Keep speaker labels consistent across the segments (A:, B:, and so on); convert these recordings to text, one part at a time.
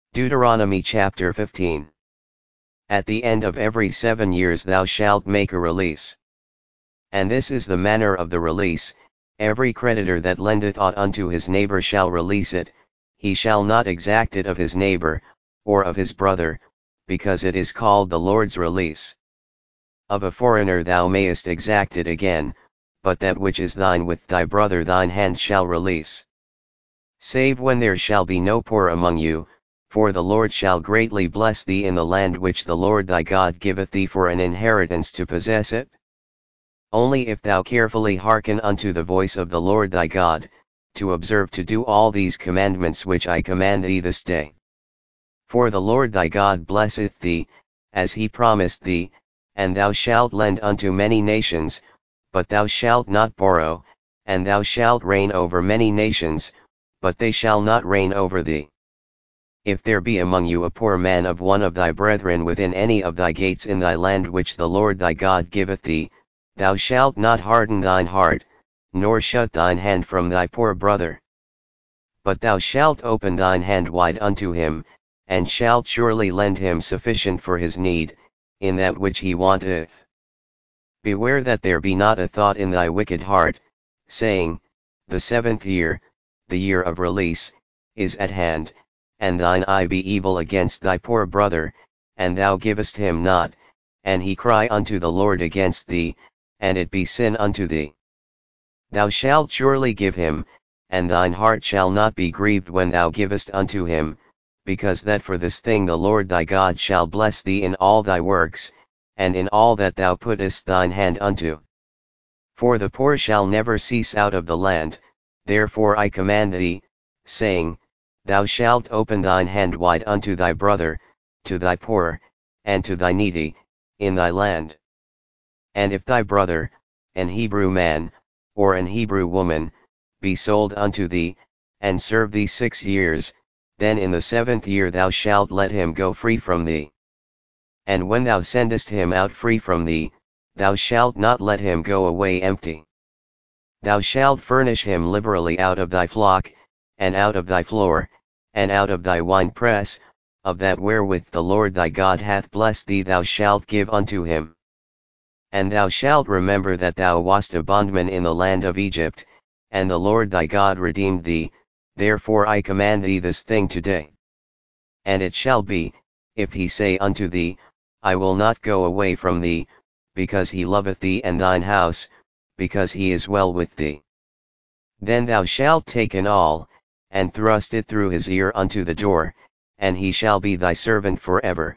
A: Deuteronomy chapter 15. At the end of every 7 years thou shalt make a release. And this is the manner of the release: every creditor that lendeth aught unto his neighbor shall release it, he shall not exact it of his neighbor, or of his brother, because it is called the Lord's release. Of a foreigner thou mayest exact it again, but that which is thine with thy brother thine hand shall release. Save when there shall be no poor among you, for the Lord shall greatly bless thee in the land which the Lord thy God giveth thee for an inheritance to possess it. Only if thou carefully hearken unto the voice of the Lord thy God, to observe to do all these commandments which I command thee this day. For the Lord thy God blesseth thee, as he promised thee, and thou shalt lend unto many nations, but thou shalt not borrow, and thou shalt reign over many nations, but they shall not reign over thee. If there be among you a poor man of one of thy brethren within any of thy gates in thy land which the Lord thy God giveth thee, thou shalt not harden thine heart, nor shut thine hand from thy poor brother. But thou shalt open thine hand wide unto him, and shalt surely lend him sufficient for his need, in that which he wanteth. Beware that there be not a thought in thy wicked heart, saying, The 7th year, the year of release, is at hand, and thine eye be evil against thy poor brother, and thou givest him not, and he cry unto the Lord against thee, and it be sin unto thee. Thou shalt surely give him, and thine heart shall not be grieved when thou givest unto him, because that for this thing the Lord thy God shall bless thee in all thy works, and in all that thou puttest thine hand unto. For the poor shall never cease out of the land, therefore I command thee, saying, Thou shalt open thine hand wide unto thy brother, to thy poor, and to thy needy, in thy land. And if thy brother, an Hebrew man, or an Hebrew woman, be sold unto thee, and serve thee 6 years, then in the 7th year thou shalt let him go free from thee. And when thou sendest him out free from thee, thou shalt not let him go away empty. Thou shalt furnish him liberally out of thy flock, and out of thy floor, and out of thy winepress, of that wherewith the Lord thy God hath blessed thee thou shalt give unto him. And thou shalt remember that thou wast a bondman in the land of Egypt, and the Lord thy God redeemed thee, therefore I command thee this thing today. And it shall be, if he say unto thee, I will not go away from thee, because he loveth thee and thine house, because he is well with thee. Then thou shalt take an awl, and thrust it through his ear unto the door, and he shall be thy servant forever.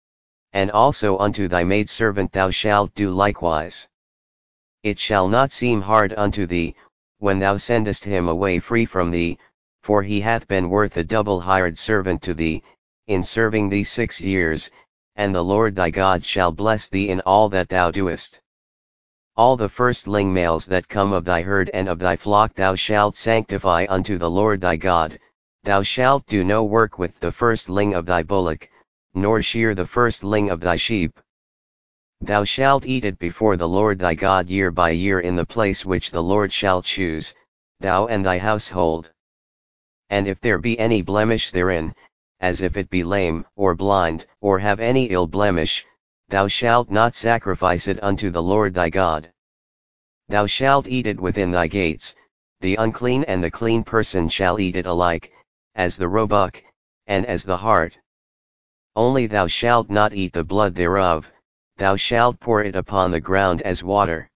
A: And also unto thy maidservant thou shalt do likewise. It shall not seem hard unto thee, when thou sendest him away free from thee, for he hath been worth a double hired servant to thee, in serving thee 6 years, and the Lord thy God shall bless thee in all that thou doest. All the firstling males that come of thy herd and of thy flock thou shalt sanctify unto the Lord thy God. Thou shalt do no work with the firstling of thy bullock, nor shear the firstling of thy sheep. Thou shalt eat it before the Lord thy God year by year in the place which the Lord shall choose, thou and thy household. And if there be any blemish therein, as if it be lame, or blind, or have any ill blemish, thou shalt not sacrifice it unto the Lord thy God. Thou shalt eat it within thy gates, the unclean and the clean person shall eat it alike, as the roebuck, and as the hart. Only thou shalt not eat the blood thereof, thou shalt pour it upon the ground as water.